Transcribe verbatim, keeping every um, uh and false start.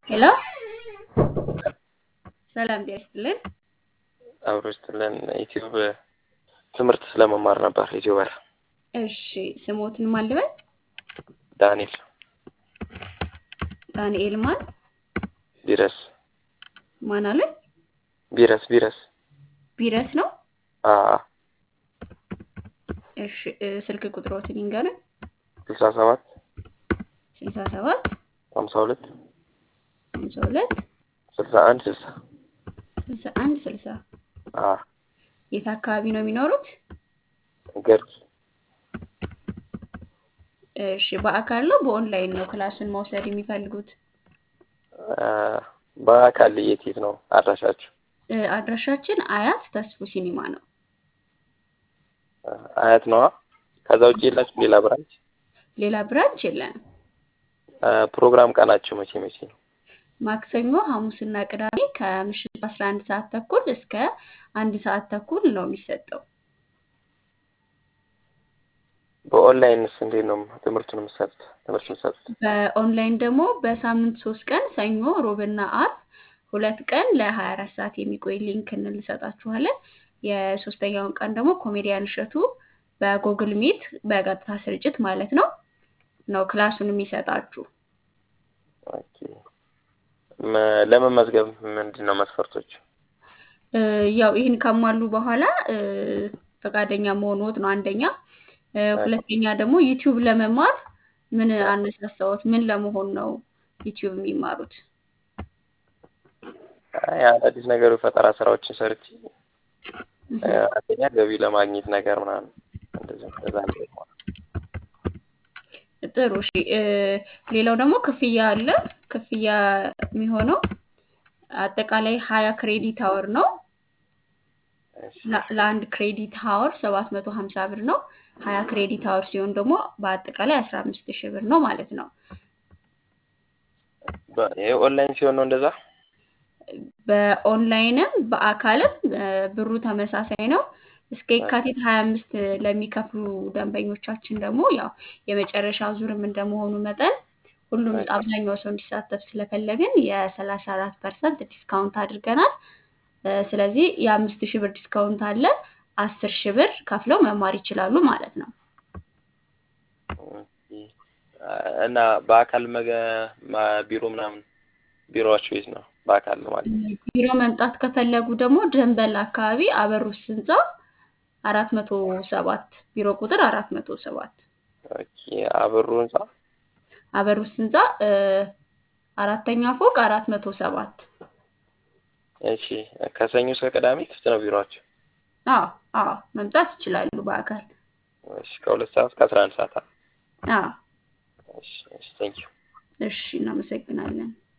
ሄሎ ሰላም ጤና ይስጥልን። አብሮስትልን ዩቲዩብ ትምህርት ስለመማር ነበር ዩቲዩበር። እሺ ስሞትን ማን ልበል? ዳንኤል ዳንኤል ማን? ቢረስ ማን አለ? ቢረስ ቢረስ ቢረስ ነው? አ እሺ ስልክ ቁጥሮትን ይንገረን። ስልሳ ሰባት ስልሳ ሰባት ሃምሳ ሁለት ሃምሳ ሁለት ስልሳ አንድ ስልሳ ስልሳ አንድ ስልሳ አ የት አካባቢ ነው የሚኖሩት? ገርጂ። እሺ በአካል ነው በኦንላይን ነው ክላሱን መውሰድ የሚፈልጉት? በአካል የት የት ነው አድራሻችሁ? አድራሻችን አያት ተስፉ ሲኒማ ነው። አያት ነው። ከዛ ውጪ የላችሁ ሌላ ብራንች? ሌላ ብራንች የለንም። ፕሮግራም ቀናችሁ መቼ መቼ ነው? ማክሰኞ ሐሙስና ቅዳሜ ከምሽቱ አስራ አንድ ሰዓት ተኩል እስከ አንድ ሰዓት ተኩል ነው የሚሰጠው። በኦንላይንስ እንዴት ነው ትምህርቱን የምትሰጡት? ትምህርት የምትሰጡት በኦንላይን ደግሞ በሳምንት ሶስት ቀን ሰኞ፣ ሮብና አርብ ሁለት ቀን ለ24 ሰዓት የሚቆይ ሊንክ እንልሰጣችኋለን። የሶስተኛውን ቀን ደግሞ ኮሜዲያን እሸቱ በጉግል ሚት በቀጥታ ስርጭት ማለት ነው ነው ክላሱን የሚሰጣችሁ። ኦኬ። ለመመዝገብ ምንድነው መስፈርቶች? ያው ይሄን ካሟሉ በኋላ ፈቃደኛ መሆንዎት ነው አንደኛ። ሁለተኛ ደግሞ ዩቲዩብ ለመማር ምን አነሳሳዎት? ምን ለመሆን ነው ዩቲዩብ የሚማሩት? አይ አዲስ ነገር ፈጠራ ስራዎችን ሰርቼ አንደኛ ገቢ ለማግኘት ነገር ምናምን እንደዚህ እንደዛ ነው። ጥሩ እሺ። ሌላው ደግሞ ክፍያ አለ። ክፍያ የሚሆነው አጠቃላይ ሀያ ክሬዲት አወር ነው። ለአንድ ክሬዲት አወር ሰባት መቶ ሀምሳ ብር ነው። ሀያ ክሬዲት አወር ሲሆን ደግሞ በአጠቃላይ አስራ አምስት ሺህ ብር ነው ማለት ነው። በኦንላይን ሲሆን ነው እንደዛ? በኦንላይንም በአካልም ብሩ ተመሳሳይ ነው። እስከ የካቲት ሀያ አምስት ለሚከፍሉ ደንበኞቻችን ደግሞ ያው የመጨረሻ ዙርም እንደመሆኑ መጠን ሁሉም አብዛኛው ሰው እንዲሳተፍ ስለፈለግን የሰላሳ አራት ፐርሰንት ዲስካውንት አድርገናል። ስለዚህ የአምስት ሺህ ብር ዲስካውንት አለ። አስር ሺህ ብር ከፍለው መማር ይችላሉ ማለት ነው። እና በአካል ቢሮ ምናምን ቢሮአችሁ የት ነው? በአካል ነው ማለት ነው። ቢሮ መምጣት ከፈለጉ ደግሞ ደንበል አካባቢ አበሩስ ህንጻ አራት መቶ ሰባት ቢሮ ቁጥር አራት መቶ ሰባት። ኦኬ። አበሩ ህንጻ አበሩስ ህንጻ አራተኛ ፎቅ አራት መቶ ሰባት። እሺ። ከሰኞ እስከ ቅዳሜ ክፍት ነው ቢሮአችሁ? አዎ አዎ መምጣት ይችላሉ በአካል። እሺ። ከሁለት ሰዓት እስከ አስራ አንድ ሰዓት። አዎ። እሺ። እሺ። ቴንክ ዩ። እሺ እናመሰግናለን።